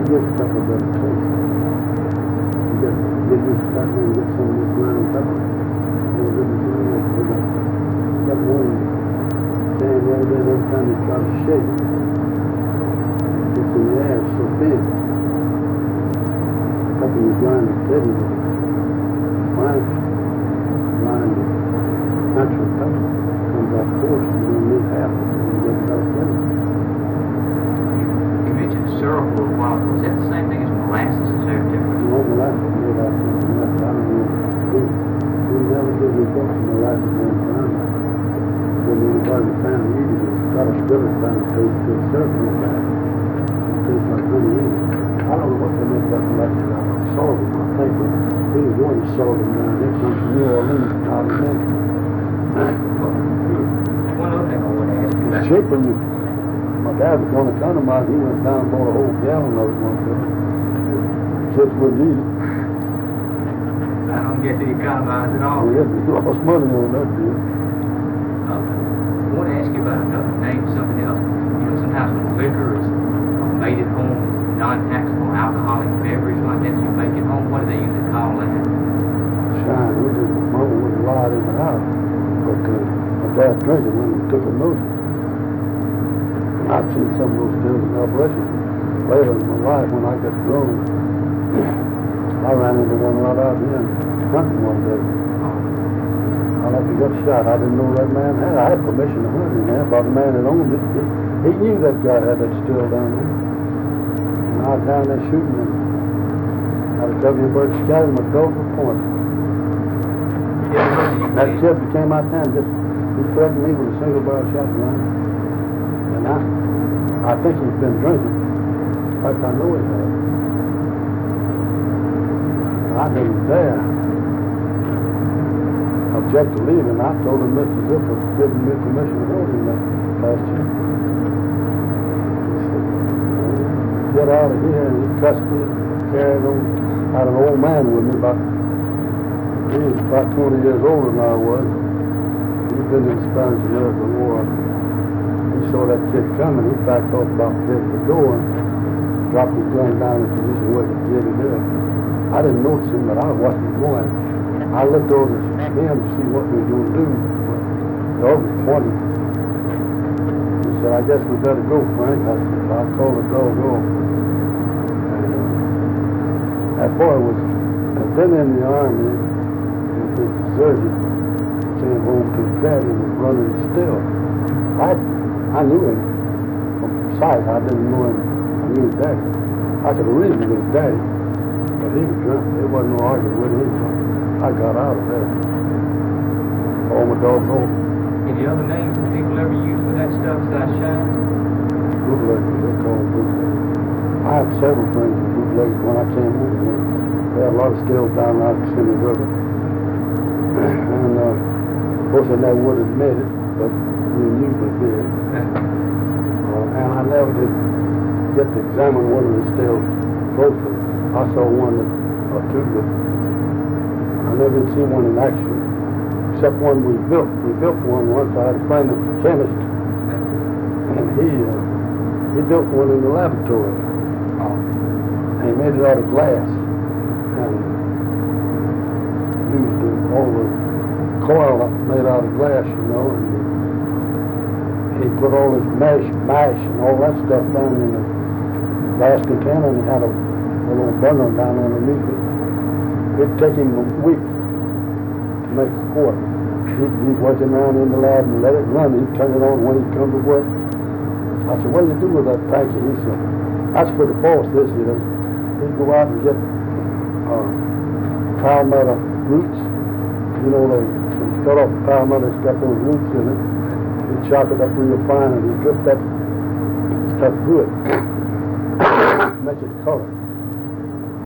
get stuff a better taste. You get this stuff and get some of this ground pepper. You know, got one can the other day, every time you try to shake, it's in the air, it's so thin. Couple you grind it steady with it. Fine, grind it. Natural pepper comes off course, you don't need half of it, you get about flavor. You mentioned syrup for a while ago. Is that the same thing as molasses? Is there a difference? You know, molasses made out of something else. I don't know. We never did we books in molasses in Ghana. When anybody found it easy, it's got a bitter kind of taste to it. Syrup like that. It tastes like honey easy. I don't know what they make that molasses out of. Sorghum, I think, but we was going to sorghum down there from New Orleans out of there. One other thing I want to ask you about. It's cheaper than my dad was going to economize. He went down and bought a whole gallon of it one day. Kids wouldn't eat it. I don't guess he economized at all. Yeah, he lost money on that deal. I want to ask you about another name, something else. You know, sometimes when liquor is made at home, non-taxable alcoholic beverage like that you make at home, what do they usually call that? Shine, we just, Mama wouldn't lie in the house. But my dad drank it when he took a notion. I've seen some of those stills in operation. Later in my life, when I got grown, I ran into one right out here hunting one day. I like to get shot. I didn't know that man had. I had permission to hunt him there, but the man that owned it, he knew that guy had that still down there. And I was down there shooting him. I was talking about scattered my dog for point. That kid became my time. He threatened me with a single barrel shotgun. And I think he's been drinking. In fact, I know he has. I didn't dare object to leaving. I told him Mr. Zipper giving me permission to hold him that last year. He said, get out of here, and he cussed me, carried on. I had an old man with me, he was about 20 years older than I was. He'd been in the Spanish-American War. He saw that kid coming, he backed off about to the door and dropped his gun down in the position where he did it there. I didn't notice him, but I was watching him going. I looked over at him to see what we were going to do. The dog was pointing. He said, I guess we better go, Frank. I said, I'll call the dog off. And that boy had been in the army, and he deserted, came home to his daddy and was running still. I knew him from sight. I didn't know him. I knew his daddy. I could have reasoned with his daddy. But he was drunk. There wasn't no arguing with him. I got out of there. Called my dog home. Any other names that people ever use for that stuff besides shine? Bootleggers, they call them bootleggers. I had several friends with bootleggers when I came over here. They had a lot of stills down out the Kissimmee River. And of course they never would admit it, but we knew they did. And I never did get to examine one of the stills closely. I saw one or two, but I never did see one in action, except one we built. We built one once. I had a friend, a chemist, and he built one in the laboratory. And he made it out of glass, and used all the coil made out of glass, you know, and he put all his mash and all that stuff down in the glass container, and he had a little burner down underneath it. It'd take him a week to make a quart. He'd work him around in the lab and let it run. He'd turn it on when he'd come to work. I said, what do you do with that packet? He said, that's for the boss this year. He'd go out and get palmetto roots. You know, they cut off the palmetto, it's got those roots in it. He'd chop it up real fine and he'd drip that stuff through it. Make it color.